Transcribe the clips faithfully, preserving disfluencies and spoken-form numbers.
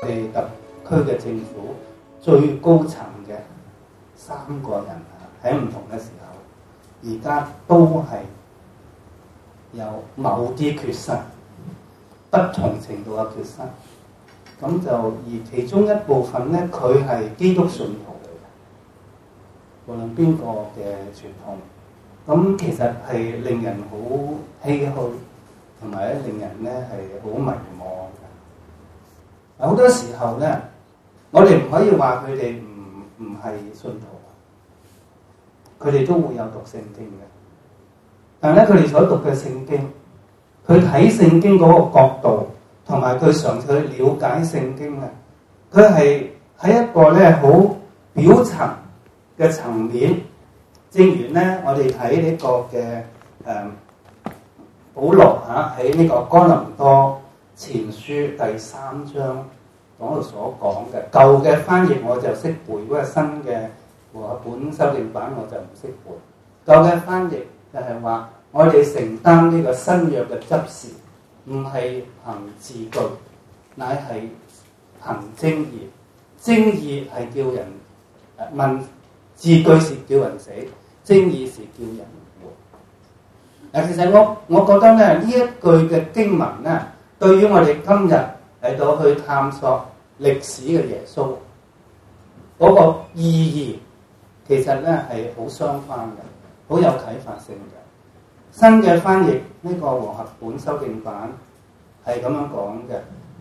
我哋特區嘅政府最高層嘅三個人啊，喺唔同嘅時候，而家都係有某啲缺失，不同程度嘅缺失。咁就而其中一部分咧，佢係基督信徒嚟嘅，無論邊個嘅傳統。咁其實係令人好唏噓，同埋咧令人咧係好迷茫嘅。好多時候咧，我哋唔可以話佢哋唔唔係信徒，佢哋都會有讀聖經嘅。但係咧，佢哋所讀嘅聖經，佢睇聖經嗰個角度，同埋佢嘗試去了解聖經咧，佢係喺一個咧好表層嘅層面。正如咧，我哋睇呢個嘅誒保羅嚇喺呢個哥林多前書第三章嗰度所講嘅，舊嘅翻譯我就識背，嗰個新嘅和合本修訂版我就唔識背。舊嘅翻譯就係話，我哋承擔呢個新約嘅執事，唔係憑字句，乃係憑正義。正義係叫人誒問，字句是叫人死。正義是叫人活。嗱，其實我我覺得咧，呢一句嘅經文咧，對於我哋今日嚟到去探索歷史嘅耶穌嗰個意義，其實咧係好相關嘅，好有啟發性嘅。新嘅翻譯呢個和合本修訂版係咁樣講嘅，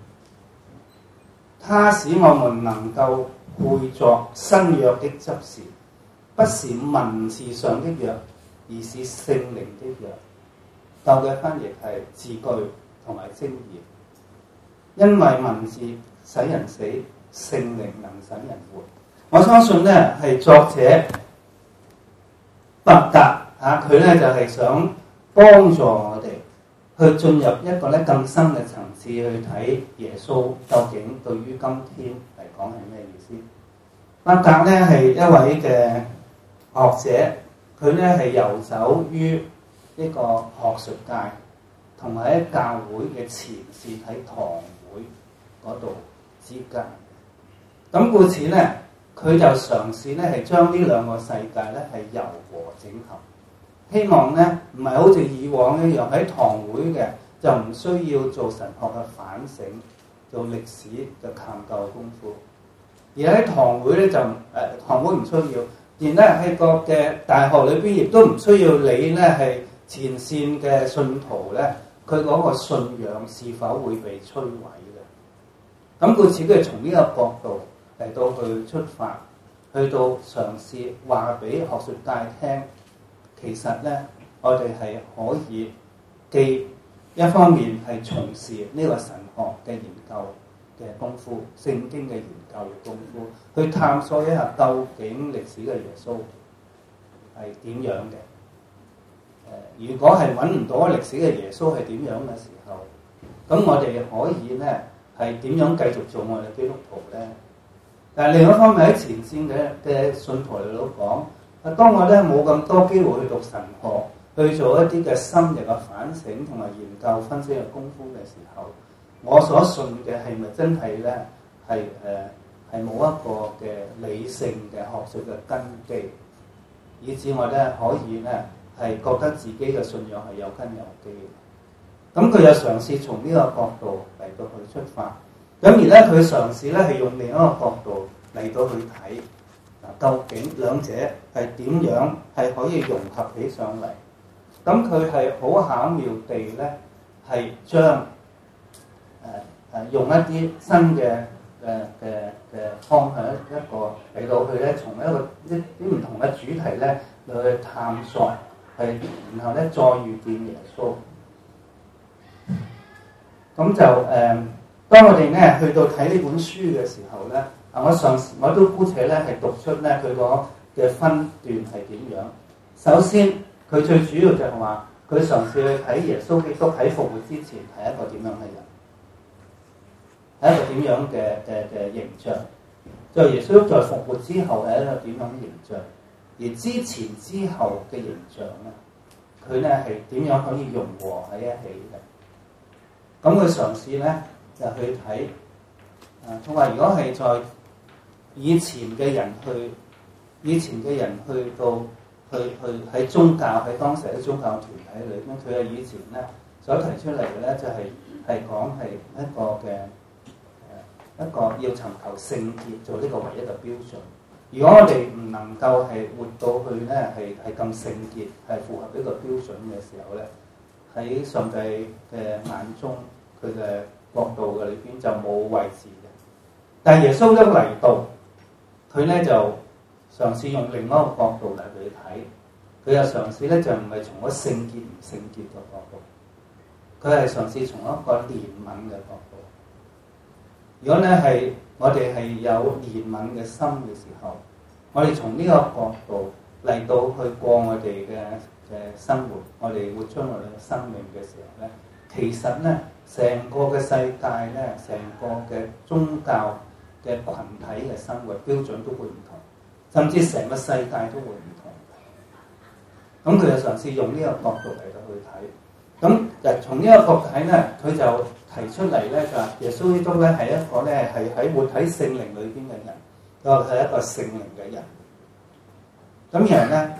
他使我們能夠配作新約的執事。不是文字上的約，而是聖靈的約。舊嘅翻譯係字句同埋精義，因為文字使人死，聖靈能使人活。我相信咧係作者伯特嚇，佢咧就係想幫助我哋去進入一個咧更深嘅層次去睇耶穌究竟對於今天嚟講係咩意思。伯特咧係一位嘅學者，佢咧係遊走於呢個學術界，同埋喺教會嘅前線喺堂會嗰度之間。咁故此咧，佢就嘗試咧係將呢兩個世界咧係糅和整合，希望咧唔係好似以往一樣喺堂會嘅就唔需要做神學嘅反省，做歷史嘅探究功夫，而喺堂會咧就誒、呃、堂會唔需要。而咧喺個嘅大學裏邊，亦都唔需要理咧係前線嘅信徒咧，佢嗰個信仰是否會被摧毀嘅。咁故此佢從呢個角度嚟到去出發，去到嘗試話俾學術界聽，其實咧我哋係可以既一方面係從事呢個神學嘅研究嘅功夫，聖經嘅研究嘅功夫，去探索一下究竟歷史嘅耶穌係點樣嘅。誒，如果係揾唔到歷史嘅耶穌係點樣嘅時候，咁我哋可以咧係點樣繼續做我哋基督徒咧？但係另一方面喺前線嘅嘅信徒嚟到講，啊，當我咧冇咁多機會去讀神學，去做一啲嘅深入嘅反省同埋研究分析嘅功夫嘅時候，我所信嘅係咪真係咧係誒係冇一個嘅理性嘅學術嘅根基，以至我咧可以咧係覺得自己嘅信仰係有根有基嘅。咁佢又嘗試從呢個角度嚟到去出發，咁而咧佢嘗試咧係用另一個角度嚟到去睇嗱，究竟兩者係點樣係可以融合起上嚟？咁佢係好巧妙地咧係將誒誒用一啲新嘅嘅嘅嘅方向一個嚟到去咧，從一個一啲唔同嘅主題咧嚟去探索，係然後咧再遇見耶穌。咁就誒、呃，當我哋咧去到睇呢本書嘅時候咧，啊，我上我都姑且咧係讀出咧佢個嘅分段係點樣。首先，佢最主要就係話，佢嘗試去睇耶穌基督喺復活之前係一個點樣嘅人，係一個點樣嘅嘅嘅形象。就耶穌在復活之後係一個點樣嘅形象，而之前之後嘅形象咧，佢咧係點樣可以融和喺一起嘅。咁佢嘗試咧就去睇啊，佢話如果係在以前嘅人去，以前嘅人去到去去喺宗教喺當時喺宗教團體裏邊，佢係以前咧所提出嚟嘅咧就係係講係一個嘅誒一個要尋求聖潔做呢個唯一嘅標準。如果我哋唔能夠係活到去咧係係咁聖潔，係符合呢個標準嘅時候咧，喺上帝嘅眼中，佢嘅國度嘅裏邊就冇位置嘅。但係耶穌一嚟到，佢咧就嘗試用另一個角度嚟去睇，佢又嘗試咧就唔係從嗰聖潔唔聖潔嘅角度，佢係嘗試從一個憐憫嘅角度。如果咧係我哋係有憐憫嘅心嘅時候，我哋從呢個角度嚟到去過我哋嘅嘅生活，我哋活出我哋嘅生命嘅時候咧，其實咧成個嘅世界咧，成個嘅宗教嘅群體嘅生活標準都會唔同，甚至成個世界都會唔同。咁佢就嘗試用呢個角度嚟到去睇。咁誒從呢個角度睇咧，佢就提出嚟咧就話耶穌基督咧係一個咧係喺活喺聖靈裏邊嘅人，佢話係一個聖靈嘅人。咁然後咧，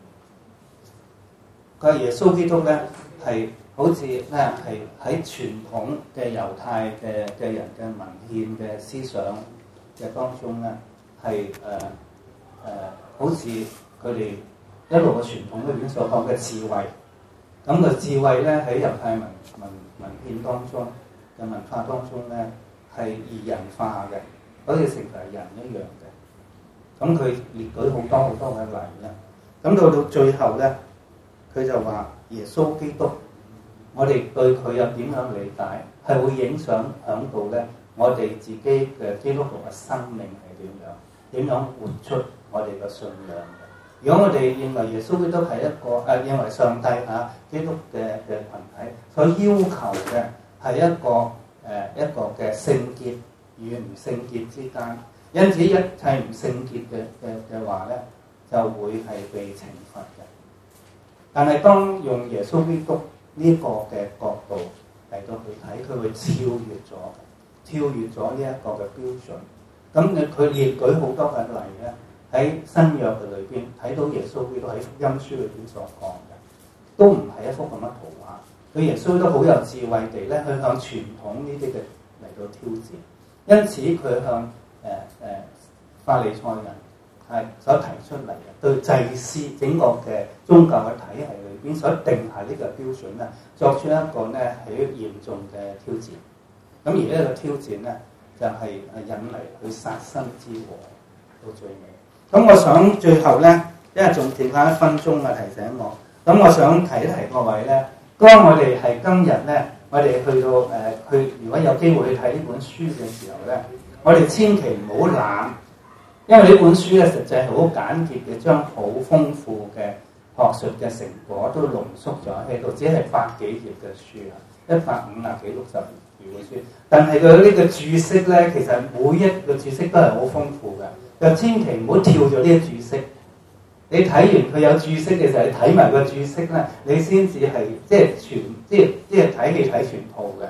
佢話耶穌基督咧係好似咧係喺傳統嘅猶太嘅嘅人嘅文獻嘅思想嘅當中咧係誒誒好似佢哋一路嘅傳統裏邊所講嘅智慧。咁個智慧咧喺猶太文文文獻當中嘅文化當中咧係擬人化嘅，好似成為人一樣嘅。咁佢列舉好多好多嘅例啦。咁到到最後咧，佢就話耶穌基督，我哋對佢有點樣理解，係會影響響到咧我哋自己嘅基督徒嘅生命係點樣，點樣活出我哋嘅信仰。如果我哋認為耶穌基督係一個誒、呃，認為上帝啊基督嘅嘅羣體所要求嘅係一個誒、呃、一個嘅聖潔與唔聖潔之間，因此一切唔聖潔嘅嘅嘅話咧，就會係被懲罰嘅。但係當用耶穌基督呢個嘅角度嚟到去睇，佢會超越咗，超越咗呢一個嘅標準。咁你佢列舉好多嘅例咧。喺新約嘅裏邊睇到耶穌基督喺福音書裏邊所講嘅，都唔係一幅咁嘅圖畫。佢耶穌都好有智慧地咧，去向傳統呢啲嘅嚟到挑戰。因此佢向誒誒、呃呃、法利賽人係所提出嚟嘅，對祭司整個嘅宗教嘅體系裏邊所定下呢個標準咧，作出一個咧係嚴重嘅挑戰。咁而呢個挑戰咧，就係、是、引嚟佢殺身之禍到最尾。咁我想最後咧，因為仲剩翻一分鐘啊，提醒我。咁我想提一提各位咧，當我哋係今日咧，我哋去到誒、呃、去，如果有機會去睇呢本書嘅時候咧，我哋千祈唔好懶，因為呢本書咧實際係好簡潔嘅，將好豐富嘅學術嘅成果都濃縮咗喺度，只係百幾頁嘅書啊，一百五啊幾六十頁嘅書。但係佢呢個注釋咧，其實每一個注釋都係好豐富嘅。就千祈唔好跳咗呢啲注釋，你睇完佢有注釋嘅時候，你睇埋個注釋咧，你先至係即係全即係即係睇戲睇全套嘅。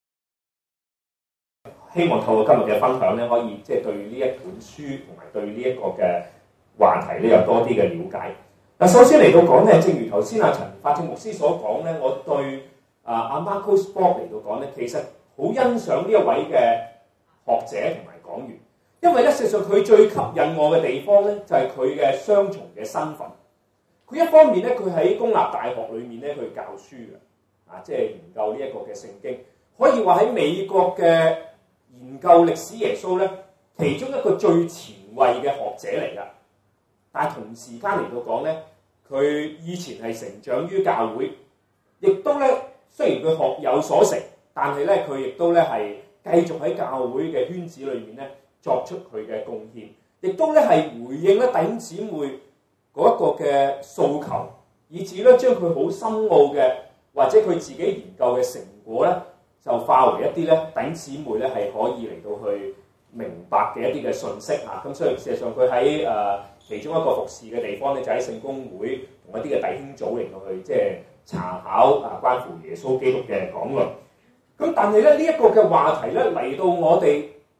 希望透過今日嘅分享咧，可以即係對呢一本書同埋對呢一個嘅話題咧有多啲嘅了解。嗱，首先嚟到講咧，正如頭先阿陳發正牧師所講咧，我對啊阿 Marcus Borg 嚟到講咧，其實好欣賞呢一位嘅學者同埋講員。因為咧，事實上佢最吸引我嘅地方咧，就係佢嘅雙重嘅身份。佢一方面咧，佢喺公立大學裏面咧，佢教書嘅，啊，即係研究呢一個嘅聖經。可以話喺美國嘅研究歷史耶穌咧，其中一個最前衛嘅學者嚟噶。但係同時間嚟到講咧，佢以前係成長於教會，亦都咧雖然佢學有所成，但係咧佢亦都咧係繼續喺教會嘅圈子裏面咧，作出佢嘅貢獻，亦都咧係回應咧弟兄姊妹嗰一個嘅訴求，以至咧將佢好深奧嘅或者佢自己研究嘅成果咧，就化為一啲咧弟兄姊妹咧係可以嚟到去明白嘅一啲嘅信息嚇。咁所以事實上佢喺誒其中一個服侍嘅地方咧，就喺聖公會同一啲嘅弟兄組嚟到去即係查考啊關乎耶穌基督嘅講論。咁但係咧呢一個嘅話題咧嚟到我哋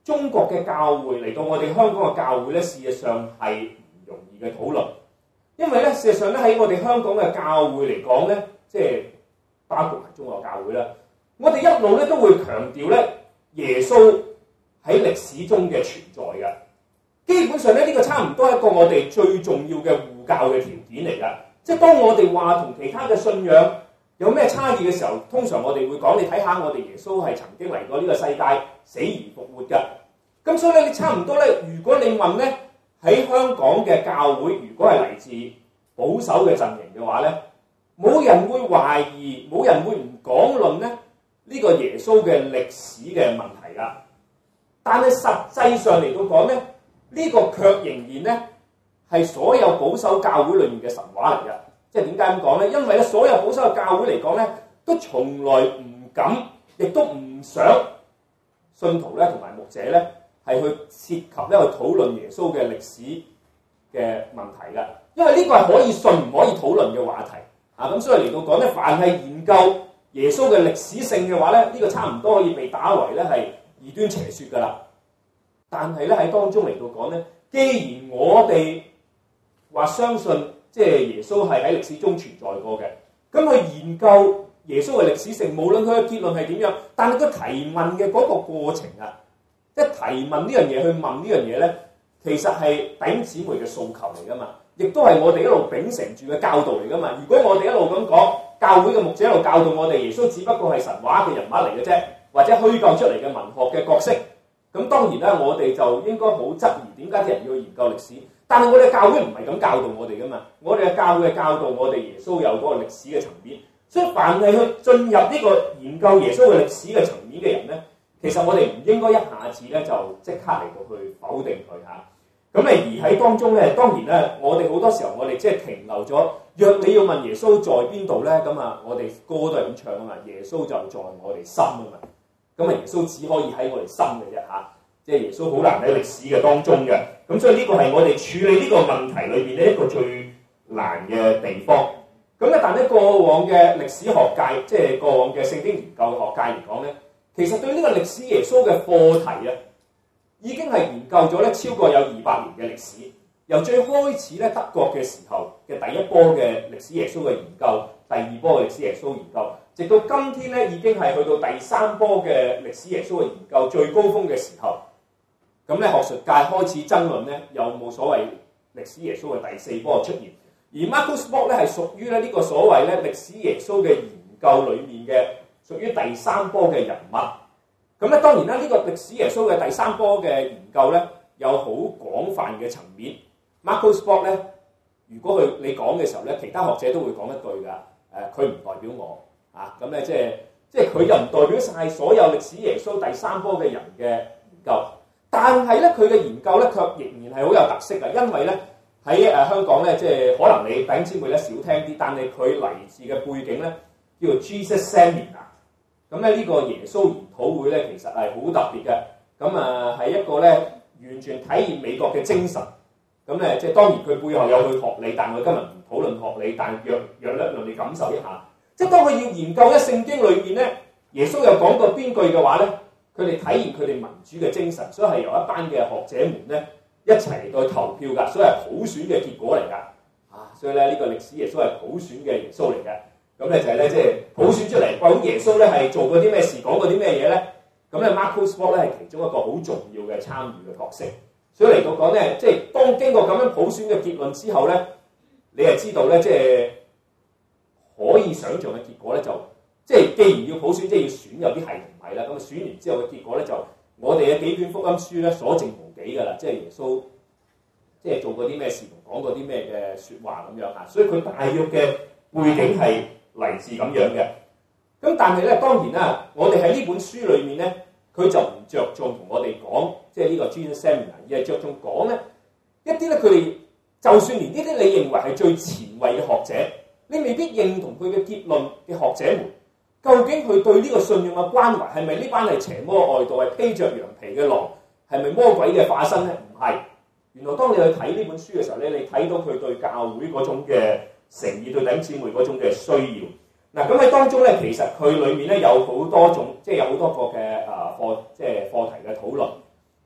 中國嘅教會嚟到我哋香港嘅教會咧，事實上係唔容易嘅討論，因為咧事實上咧喺我哋香港嘅教會嚟講咧，即係包括埋中國教會啦，我哋一路咧都會強調咧耶穌喺歷史中嘅存在嘅。基本上咧呢個差唔多係一個我哋最重要嘅護教嘅條件嚟㗎。即係當我哋話同其他嘅信仰有咩差異嘅時候，通常我哋會講，你睇下我哋耶穌係曾經嚟過呢個世界，死而復活㗎。咁所以咧，你差唔多咧，如果你問咧喺香港嘅教會，如果係嚟自保守嘅陣營嘅話咧，冇人會懷疑，冇人會唔講論咧呢個耶穌嘅歷史嘅問題㗎。但係實際上嚟到講咧，呢個卻仍然咧係所有保守教會裏面嘅神話嚟㗎。即係點解咁講咧？因為咧所有保守嘅教會嚟講咧，都從來唔敢，亦都唔想信徒咧同埋牧者咧係去涉及咧去討論耶穌嘅歷史嘅問題㗎。因為呢個係可以信唔可以討論嘅話題啊。咁所以嚟到講咧，凡係研究耶穌嘅歷史性嘅話咧，呢個差唔多可以被打為咧係異端邪説㗎啦。但係咧喺當中嚟到講咧，既然我哋話相信即係耶穌係喺歷史中存在過嘅，咁去研究耶穌嘅歷史性，無論佢嘅結論係點樣，但係佢提問嘅嗰個過程啊，即係提問呢樣嘢去問呢樣嘢咧，其實係弟兄姊妹嘅訴求嚟噶嘛，亦都係我哋一路秉承住嘅教導嚟噶嘛。如果我哋一路咁講，教會嘅牧者一路教導我哋耶穌只不過係神話嘅人物嚟嘅啫，或者虛構出嚟嘅文學嘅角色，咁當然啦，我哋就應該好質疑點解啲人要研究歷史。但係我哋嘅教會唔係咁教導我哋噶嘛，我哋嘅教會係教導我哋耶穌有嗰個歷史嘅層面，所以凡係去進入呢個研究耶穌嘅歷史嘅層面嘅人咧，其實我哋唔應該一下子咧就即刻嚟到去否定佢嚇。咁咧而喺當中咧，當然咧，我哋好多時候我哋即係停留咗，若你要問耶穌在邊度咧，咁啊，我哋歌都係咁唱啊嘛，耶穌就在我哋心啊嘛，咁啊耶穌只可以喺我哋心嘅啫嚇。即係耶穌好難喺歷史嘅當中嘅，咁所以呢個係我哋處理呢個問題裏邊咧一個最難嘅地方。咁咧，但係過往嘅歷史學界，即係過往嘅聖經研究嘅學界嚟講咧，其實對呢個歷史耶穌嘅課題啊，已經係研究咗咧超過有二百年嘅歷史。由最開始咧德國嘅時候嘅第一波嘅歷史耶穌嘅研究，第二波嘅歷史耶穌研究，直到今天咧已經係去到第三波嘅歷史耶穌嘅研究最高峰嘅時候。咁咧學術界開始爭論咧，有冇所謂歷史耶穌嘅第四波出現？而 Marcus Borg 咧係屬於咧呢個所謂咧歷史耶穌嘅研究裏面嘅屬於第三波嘅人物。咁咧當然啦，呢個歷史耶穌嘅第三波嘅研究咧有好廣泛嘅層面。Marcus Borg 咧，如果佢你講嘅時候咧，其他學者都會講一句㗎。誒，佢唔代表我啊。咁咧即係即係佢又唔代表晒所有歷史耶穌第三波嘅人嘅研究。但係咧，佢嘅研究咧，卻仍然係好有特色嘅，因為咧喺誒香港咧，即係可能你弟兄姊妹咧少聽啲，但係佢嚟自嘅背景咧叫做 Jesus Seminar。咁咧呢個耶穌研討會咧，其實係好特別嘅。咁啊係一個咧完全體現美國嘅精神。咁咧即係當然佢背後有佢學理，但係我今日唔討論學理，但係若若咧讓你感受一下，即係當佢要研究咧聖經裏面咧，耶穌有講過邊句嘅話咧？佢哋體現佢哋民主嘅精神，所以係由一班嘅學者們咧一齊嚟到投票㗎，所以係普選嘅結果嚟㗎。啊，所以咧呢個歷史耶穌係普選嘅耶穌嚟嘅。咁咧就係咧即係普選出嚟，究竟耶穌咧係做過啲咩事，講過啲咩嘢咧？咁咧 Marcus Borg 咧係其中一個好重要嘅參與嘅角色。所以嚟到講咧，即係當經過咁樣普選嘅結論之後咧，你係知道咧，即係可以想像嘅結果咧就。即係既然要普選，即係要選，有啲係唔係啦？咁選完之後嘅結果咧，就我哋嘅幾卷福音書咧所剩無幾㗎啦。即係耶穌，即係做過啲咩事同講過啲咩嘅説話咁樣嚇。所以佢大約嘅背景係嚟自咁樣嘅。咁但係咧，當然啦，我哋喺呢本書裏面咧，佢就唔着重同我哋講，即係呢個 Jesus Seminar，而係着重講咧一啲咧佢哋就算連呢啲你認為係最前衛嘅學者，你未必認同佢嘅結論嘅學者們。究竟佢對呢個信仰嘅關懷係咪呢班係邪魔外道，係披着羊皮嘅狼，係咪魔鬼嘅化身咧？唔係。原來當你去睇呢本書嘅時候咧，你睇到佢對教會嗰種嘅誠意，對弟兄姊妹嗰種嘅需要。嗱，咁喺當中咧，其實佢裏面咧有好多種，即係有好多個嘅啊課，即係課題嘅討論。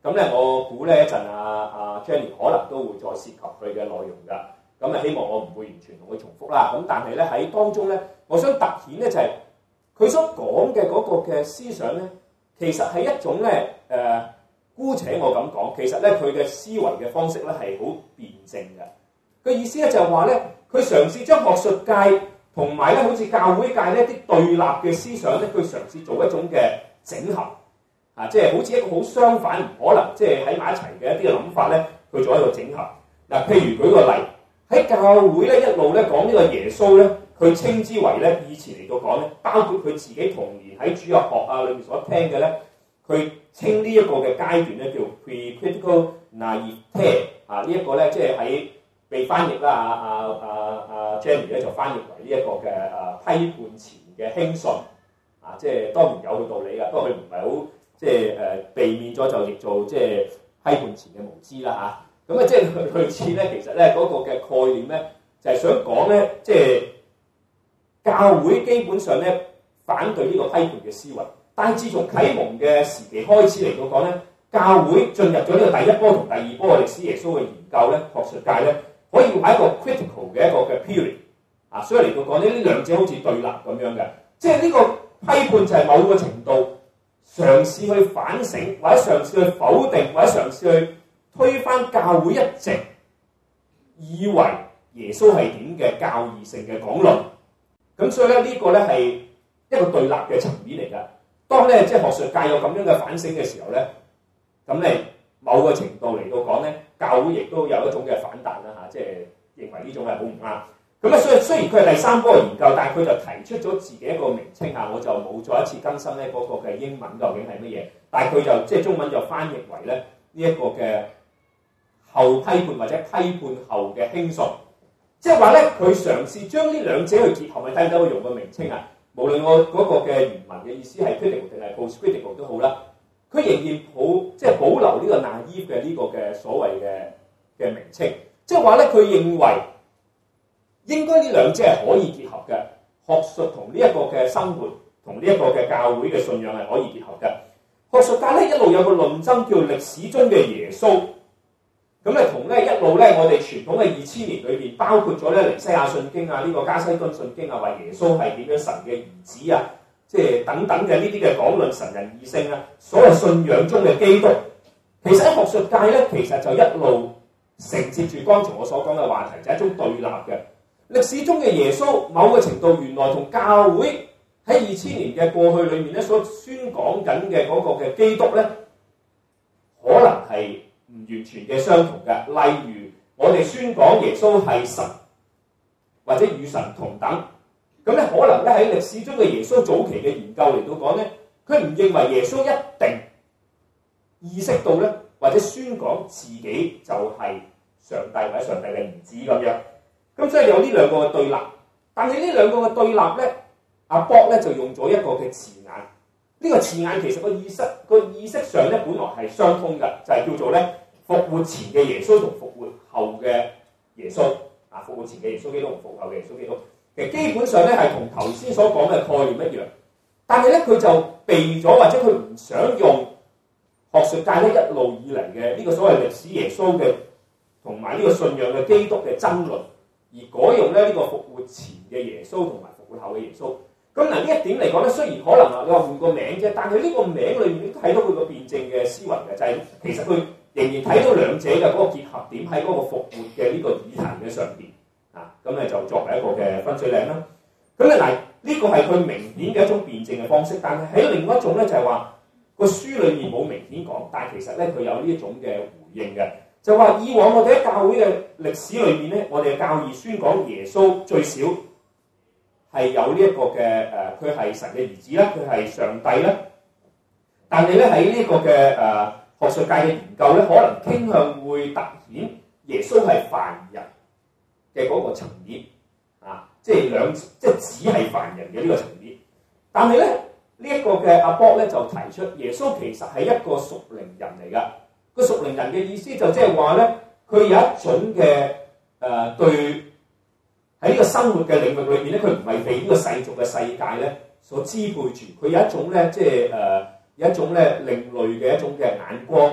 咁咧我估咧一陣阿阿 Jenny 可能都會再涉及佢嘅內容㗎。咁啊希望我唔會完全同佢重複啦。咁但係咧喺當中咧，我想突顯咧就係、是、佢所講嘅嗰個嘅思想咧，其實係一種咧誒、呃，姑且我咁講，其實咧佢嘅思維嘅方式咧係好辯證嘅。個意思咧就係話咧，佢嘗試將學術界同埋咧好似教會界呢一啲對立嘅思想咧，佢嘗試做一種嘅整合啊，即係好似一個好相反，唔可能即係喺埋一齊嘅一啲嘅諗法咧，佢做一個整合。嗱、啊，譬如舉個例，喺教會咧一路咧講呢個耶穌咧，佢稱之為咧以前嚟到講咧，包括佢自己童年喺主日學啊裏面所聽嘅咧，佢稱呢一個嘅階段咧叫 pre-critical naivete 啊，這個、呢一個咧即係喺被翻譯啦，啊啊啊啊 Jenny 咧就翻譯為呢一個嘅啊批判前嘅輕信，啊即係當然有佢道理㗎，不過佢唔係好即係誒避免咗就譯做即係批判前嘅無知啦嚇。咁啊即係類似咧，其實咧嗰、那個嘅概念咧就係、是、想講咧，即係教會基本上咧反對呢個批判嘅思維，但係自從啟蒙嘅時期開始嚟到講咧，教會進入咗呢個第一波同第二波嘅歷史耶穌嘅研究咧，學術界咧。可以話一個 critical 嘅一個嘅 period 啊，所以嚟到講呢，呢兩者好似對立咁樣嘅，即係呢個批判就係某個程度嘗試去反省，或者嘗試去否定，或者嘗試去推翻教會一直以為耶穌係點嘅教義性嘅講論。咁所以咧呢個咧係一個對立嘅層面嚟㗎。當咧即係學術界有咁樣嘅反省嘅時候咧，咁你某個程度嚟到講咧，教會亦都有一種嘅反彈啦嚇，即係認為呢種係好唔啱。咁啊，所以雖然佢係第三波嘅研究，但係佢就提出咗自己一個名稱嚇，我就冇再一次更新咧嗰個嘅英文究竟係乜嘢，但係佢就即係中文就翻譯為咧呢一個嘅後批判或者批判後嘅輕信，即係話咧佢嘗試將呢兩者去結合，咪睇唔睇我用個名稱啊？無論我嗰個嘅原文嘅意思係 critical 定係 post-critical 都好啦。佢仍然保即係保留呢個 naive 嘅呢個嘅所謂嘅嘅名稱，即係話咧，佢認為應該呢兩者係可以結合嘅，學術同呢一個嘅生活同呢一個嘅教會嘅信仰係可以結合嘅。學術界咧一路有個論爭叫歷史中嘅耶穌，咁咧同咧一路咧我哋傳統嘅二千年裏邊，包括咗咧尼西亞信經啊、呢、這個加西敦信經啊，話耶穌係點樣神嘅兒子啊。即係等等嘅呢啲嘅講論神人二性啊，所謂信仰中嘅基督，其實喺學術界咧，其實就一路承接住剛才我所講嘅話題，就係、是、一種對立嘅。歷史中嘅耶穌，某個程度原來同教會喺二千年嘅過去裏面咧所宣講緊嘅嗰個嘅基督咧，可能係唔完全嘅相同嘅。例如我哋宣講耶穌係神，或者與神同等。咁咧可能咧喺歷史中嘅耶穌早期嘅研究嚟到講咧，佢唔認為耶穌一定意識到咧，或者宣講自己就係上帝或者上帝嘅兒子咁樣。咁所以有呢兩個嘅對立，但係呢兩個嘅對立咧，阿博咧就用咗一個嘅字眼。呢、這個字眼其實個意識個意識上咧本來係相通嘅，就係、是、叫做咧復活前嘅耶穌同復活後嘅耶穌啊，復活前嘅耶穌基督同復活後嘅耶穌基督。其實基本上咧係同頭先所講嘅概念一樣，但係咧佢就避咗，或者佢唔想用學術界咧一路以嚟嘅呢個所謂歷史耶穌嘅同埋呢個信仰嘅基督嘅爭論，而改用咧呢個復活前嘅耶穌同埋復活後嘅耶穌。咁嗱呢一點嚟講咧，雖然可能啊你話換個名啫，但係呢個名裏面都睇到佢個辯證嘅思維嘅，就係、是、其實佢仍然睇到兩者嘅嗰個結合點喺嗰個復活嘅呢個議題嘅上邊。啊，咁咧就作為一個嘅分水嶺啦。咁咧嗱，呢個係佢明顯嘅一種辯證嘅方式，但係喺另外一種咧就係話個書裏面冇明顯講，但係其實咧佢有呢一種嘅回應嘅，就話以往我哋喺教會嘅歷史裏面咧，我哋嘅教義宣講耶穌最少係有呢一個嘅誒，佢、呃、係神嘅兒子啦，佢係上帝啦。但係咧喺呢個嘅誒、呃、學術界嘅研究咧，可能傾向會突顯耶穌係凡人嘅嗰個層面啊，即係兩即係只係凡人嘅呢個層面。但係咧呢一、這個嘅阿波咧就提出耶穌其實係一個屬靈人嚟㗎。個屬靈人嘅意思就即係話咧，佢有一種嘅誒、呃、對喺呢個生活嘅領域裏面咧，佢唔係被呢個世俗嘅世界咧所支配住，佢有一種咧即係誒、呃、有一種咧另類嘅一種嘅眼光，有一種咧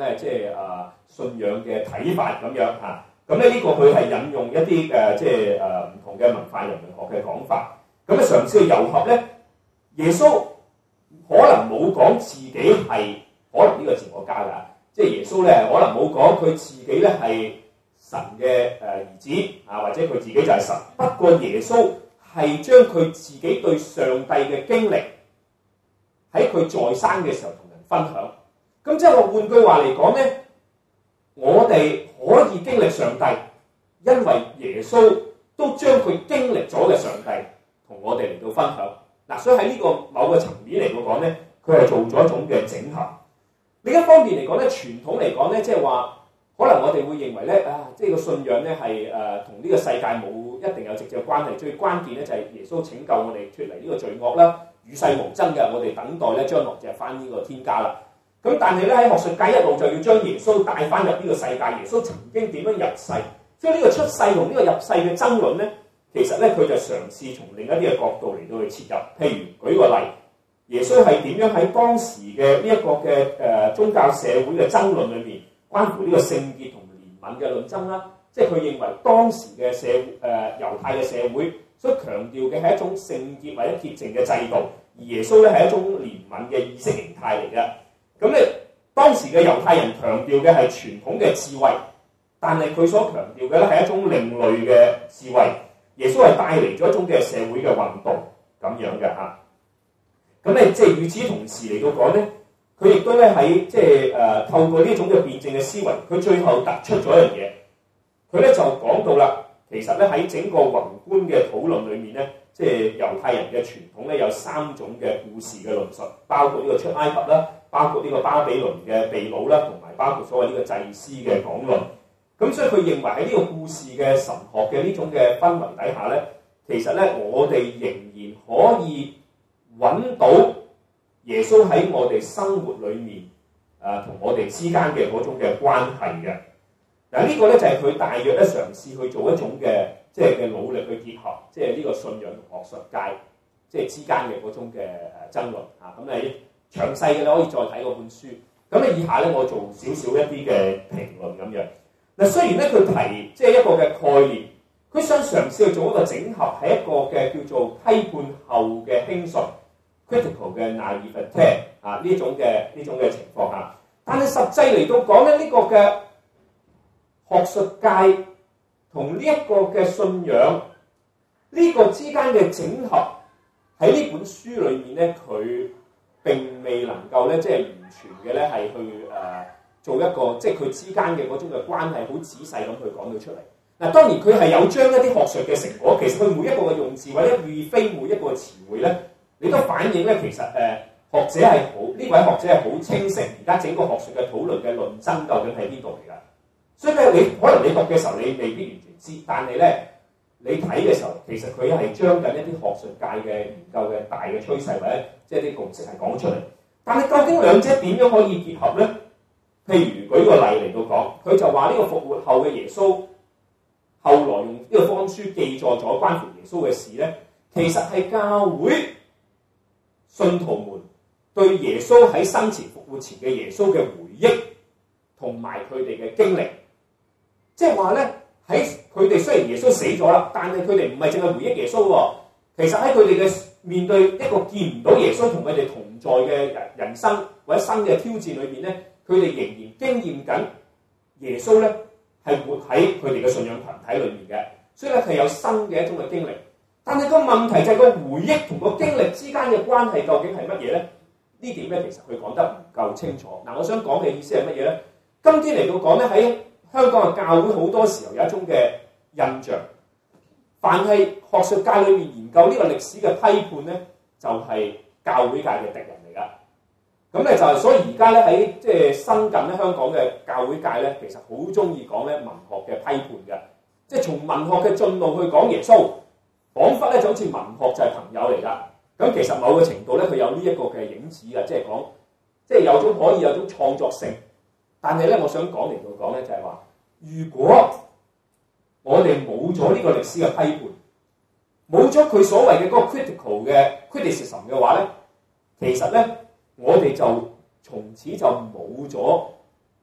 咧即係誒信仰嘅睇法咁樣嚇。咁咧呢個佢係引用一啲嘅即係誒唔同嘅文化人類學嘅講法。咁咧嘗試去糅合咧，耶穌可能冇講自己係，可能呢個字我加㗎，即係耶穌咧可能冇講佢自己咧係神嘅誒兒子啊，或者佢自己就係神。不過耶穌係將佢自己對上帝嘅經歷喺佢在生嘅時候同人分享。咁即係話換句話嚟講咧，我哋可以經歷上帝，因為耶穌都將佢經歷咗嘅上帝同我哋嚟到分享。嗱，所以喺呢個某個層面嚟到講咧，佢係做咗一種嘅整合。另一方面嚟講咧，傳統嚟講咧，即係話可能我哋會認為咧啊，即係個信仰咧係誒同呢個世界冇一定有直接關係。最關鍵咧就係耶穌拯救我哋脫離呢個罪惡啦，與世無爭嘅。我哋等待咧將來就係翻呢個天家啦。咁但係咧喺學術界一路就要將耶穌帶翻入呢個世界。耶穌曾經點樣入世？所以呢個出世同呢個入世嘅爭論咧，其實咧佢就嘗試從另一啲嘅角度嚟到去切入。譬如舉個例，耶穌係點樣喺當時嘅呢一個嘅誒、呃、宗教社會嘅爭論裏面，關乎呢個聖潔同憐憫嘅論爭啦。即係佢認為當時嘅社誒、呃、猶太嘅社會所強調嘅係一種聖潔或者潔淨嘅制度，而耶穌咧係一種憐憫嘅意識形態嚟嘅。咁咧當時嘅猶太人強調嘅係傳統嘅智慧，但係佢所強調嘅咧係一種另類嘅智慧。耶穌係帶嚟咗一種嘅社會嘅運動咁樣嘅嚇。咁咧即係與此同時嚟到講咧，佢亦都咧喺即係誒透過呢種嘅辯證嘅思維，佢最後突出咗一樣嘢。佢咧就講到啦，其實咧喺整個宏觀嘅討論裏面咧，即係猶太人嘅傳統咧有三種嘅故事嘅論述，包括呢個出埃及啦，包括呢個巴比倫嘅被擄啦，同埋包括所謂呢個祭司嘅講論。咁所以佢認為喺呢個故事嘅神學嘅呢種嘅氛圍底下咧，其實咧我哋仍然可以揾到耶穌喺我哋生活裏面誒同、呃、我哋之間嘅嗰種嘅關係嘅。嗱呢個咧就係佢大約咧嘗試去做一種嘅即係嘅努力去結合，即係呢個信仰同學術界即係之間嘅嗰種嘅誒爭論啊。咁你詳細嘅你可以再睇嗰本書。咁咧以下咧我做少少一啲嘅評論咁樣。嗱雖然咧佢提即係一個嘅概念，佢想嘗試去做一個整合，係一個嘅叫做批判後嘅輕率 critical 嘅 naivete 啊呢種嘅呢種嘅情況下，但係實際嚟到講咧呢、呢個嘅學術界同呢一個嘅信仰呢、呢個之間嘅整合喺呢本書裏面咧，佢並未能夠咧即係完全嘅咧係去誒。呃做一個即係佢之間嘅嗰種嘅關係，好仔細咁去講到出嚟。嗱，當然佢係有將一啲學術嘅成果，其實佢每一個嘅用字或者 reframe 每一個嘅詞彙咧，你都反映咧其實誒、呃、學者係好呢位學者係好清晰，而家整個學術嘅討論嘅論爭究竟喺邊度嚟㗎？所以咧，你可能你讀嘅時候你未必完全知，但係咧你睇嘅時候，其實佢係將緊一啲學術界嘅研究嘅大嘅趨勢或者即係啲共識係講出嚟。但係究竟兩者點樣可以結合咧？譬如舉個例嚟到講，佢就話呢個復活後嘅耶穌，後來用呢個福音書記載咗關乎耶穌嘅事咧，其實係教會信徒們對耶穌喺生前復活前嘅耶穌嘅回憶，同埋佢哋嘅經歷。即係話咧，喺佢哋雖然耶穌死咗啦，但係佢哋唔係淨係回憶耶穌喎。其實喺佢哋嘅面對一個見唔到耶穌同佢哋同在嘅人人生或者新嘅挑戰裏邊咧，佢哋仍然經驗緊耶穌咧係活喺佢哋嘅信仰群體裏面嘅，所以咧係有新嘅一種嘅經歷。但係個問題就係個回憶同個經歷之間嘅關係究竟係乜嘢咧？呢點咧其實佢講得唔夠清楚。嗱，我想講嘅意思係乜嘢咧？今天嚟到講咧，喺香港嘅教會好多時候有一種嘅印象，凡係學術界裏面研究呢個歷史嘅批判咧，就係、是、教會界嘅敵人嚟㗎。咁咧就係，所以而家咧喺即係新近咧香港嘅教會界咧，其實好中意講咧文學嘅批判嘅，即係從文學嘅進路去講耶穌，彷彿咧就好似文學就係朋友嚟㗎。咁其實某個程度咧，佢有呢一個嘅影子㗎，即係講，即係有種可以有種創作性。但係咧，我想講嚟到講咧，就係話，如果我哋冇咗呢個歷史嘅批判，冇咗佢所謂嘅嗰個 critical 嘅 criticism 嘅話咧，其實咧。我哋就從此就冇咗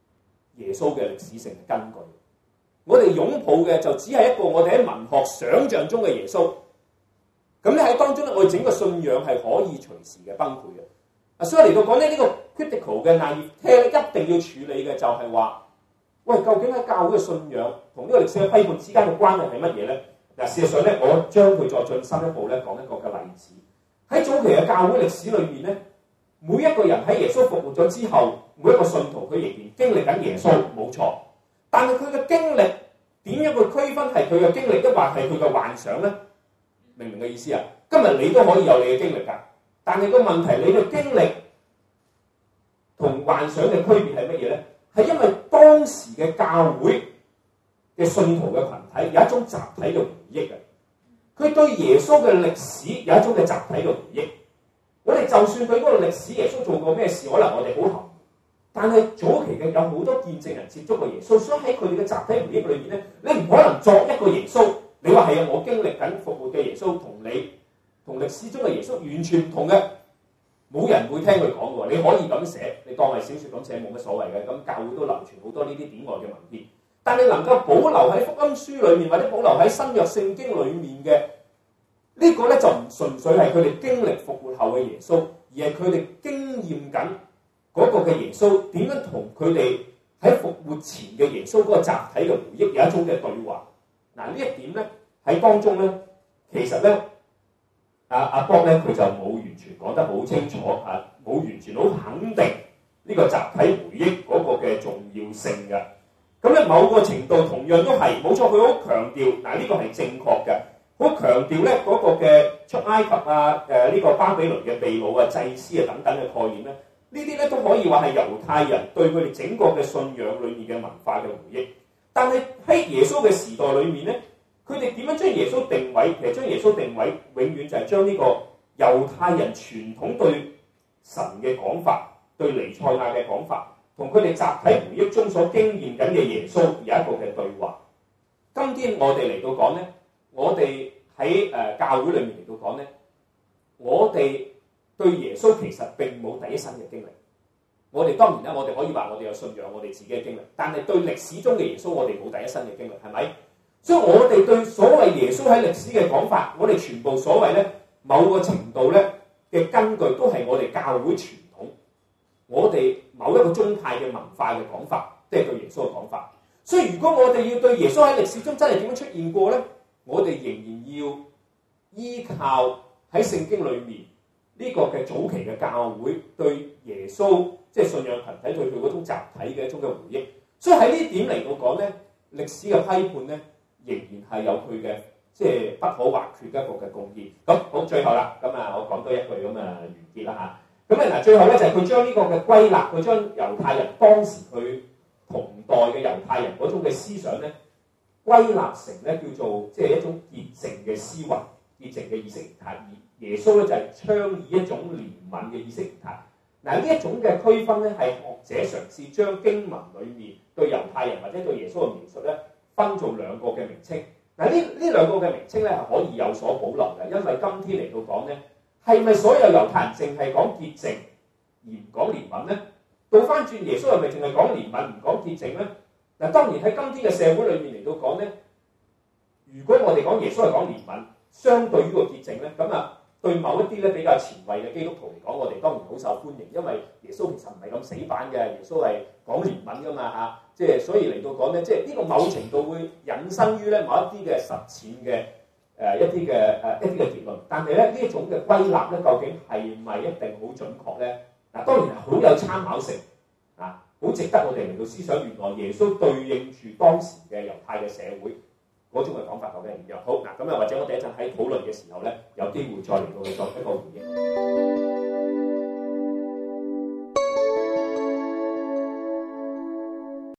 耶穌嘅歷史性嘅根據。我哋擁抱嘅就只係一個我哋喺文學想像中嘅耶穌。咁咧喺當中咧，我哋整個信仰係可以隨時嘅崩潰嘅。啊，所以嚟到講咧，呢、這個 critical 嘅 naivete 一定要處理嘅就係話，喂，究竟喺教會嘅信仰同呢個歷史嘅批判之間嘅關係係乜嘢咧？嗱，事實上咧，我將佢再進深一步咧，講一個嘅例子。喺早期嘅教會歷史裏面咧，每一個人喺耶穌復活咗之後，每一個信徒佢仍然經歷緊耶穌，冇錯。但係佢嘅經歷點樣去區分係佢嘅經歷，抑或係佢嘅幻想咧？明唔明嘅意思啊？今日你都可以有你嘅經歷㗎，但係個問題，你嘅經歷同幻想嘅區別係乜嘢咧？係因為當時嘅教會嘅信徒嘅群體有一種集體嘅回憶嘅，佢對耶穌嘅歷史有一種嘅集體嘅回憶。我哋就算對嗰個歷史耶穌做過咩事，可能我哋好含，但係早期嘅有好多見證人接觸過耶穌，所以喺佢哋嘅集體回憶裏面咧，你唔可能作一個耶穌。你話係啊，我經歷緊復活嘅耶穌同你同歷史中嘅耶穌完全唔同嘅，冇人會聽佢講嘅喎。你可以咁寫，你當係小説咁寫冇乜所謂嘅。咁教會都流傳好多呢啲典外嘅文獻，但你能夠保留喺福音書裏面或者保留喺新約聖經裏面嘅呢個咧，就唔純粹係佢哋經歷復活後嘅耶穌，而係佢哋經驗緊嗰個嘅耶穌點樣同佢哋喺復活前嘅耶穌嗰個集體嘅回憶有一種嘅對話。嗱，呢一點咧喺當中咧，其實咧阿阿波咧佢就冇完全講得好清楚嚇，冇完全好肯定呢個集體回憶嗰個嘅重要性嘅。咁咧某個程度同樣都係冇錯，佢好強調嗱，呢個係正確嘅，好強調咧嗰個嘅出埃及啊、誒呢個巴比倫嘅被擄啊、祭司啊等等嘅概念咧，呢啲咧都可以話係猶太人對佢哋整個嘅信仰裏面嘅文化嘅回憶。但係喺耶穌嘅時代裏面咧，佢哋點樣將耶穌定位？其實將耶穌定位永遠就係將呢個猶太人傳統對神嘅講法、對彌賽亞嘅講法，同佢哋集體回憶中所經驗緊嘅耶穌有一個嘅對話。今天我哋嚟到講咧，我哋喺誒教會裏面嚟到講咧，我哋對耶穌其實並冇第一身嘅經歷。我哋當然啦，我哋可以話我哋有信仰，我哋自己嘅經歷，但係對歷史中嘅耶穌，我哋冇第一身嘅經歷，係咪？所以我哋對所謂耶穌喺歷史嘅講法，我哋全部所謂咧某個程度咧嘅根據都係我哋教會傳統，我哋某一個宗派嘅文化嘅講法，即係對耶穌嘅講法。所以如果我哋要對耶穌喺歷史中真係點樣出現過咧，我哋仍然要依靠喺聖經裏面呢個嘅早期嘅教會對耶穌。即係信仰群體對佢嗰種集體嘅一種嘅回憶，所以喺呢點嚟到講咧，歷史嘅批判咧仍然係有佢嘅即係不可或缺嘅一個嘅貢獻。咁好，最後啦，咁啊，我講多一句咁啊完結啦嚇。咁咧嗱，最後咧就係佢將呢個嘅歸納，佢將猶太人當時佢同代嘅猶太人嗰種嘅思想咧歸納成咧叫做即係一種潔淨嘅思維、潔淨嘅意識形態。而耶穌咧就係倡議一種憐憫嘅意識形態。嗱，呢一種嘅區分咧，係學者嘗試將經文裏面對猶太人或者對耶穌嘅描述咧，分做兩個嘅名稱。嗱，呢呢兩個嘅名稱咧係可以有所保留嘅，因為今天嚟到講咧，係咪所有猶太人淨係講潔淨而唔講憐憫咧？倒翻轉，耶穌係咪淨係講憐憫唔講潔淨咧？嗱，當然喺今天嘅社會裏面嚟到講咧，如果我哋講耶穌係講憐憫，相對於個潔淨咧，咁啊。對某一啲咧比較前衛嘅基督徒嚟講，我哋當然好受歡迎，因為耶穌其實唔係咁死板嘅，耶穌係講憐憫噶嘛嚇，即係所以嚟到講咧，即係呢個某程度會引申於咧某一啲嘅實踐嘅誒一啲嘅誒一啲嘅結論，但係咧呢一種嘅歸納咧，究竟係咪一定好準確咧？嗱，當然係好有參考性啊，好值得我哋嚟到思想，原來耶穌對應住當時嘅猶太嘅社會。嗰種嘅講法究竟係點樣？好嗱，咁啊，或者我哋一陣喺討論嘅時候咧，有機會再嚟到去作一個回應。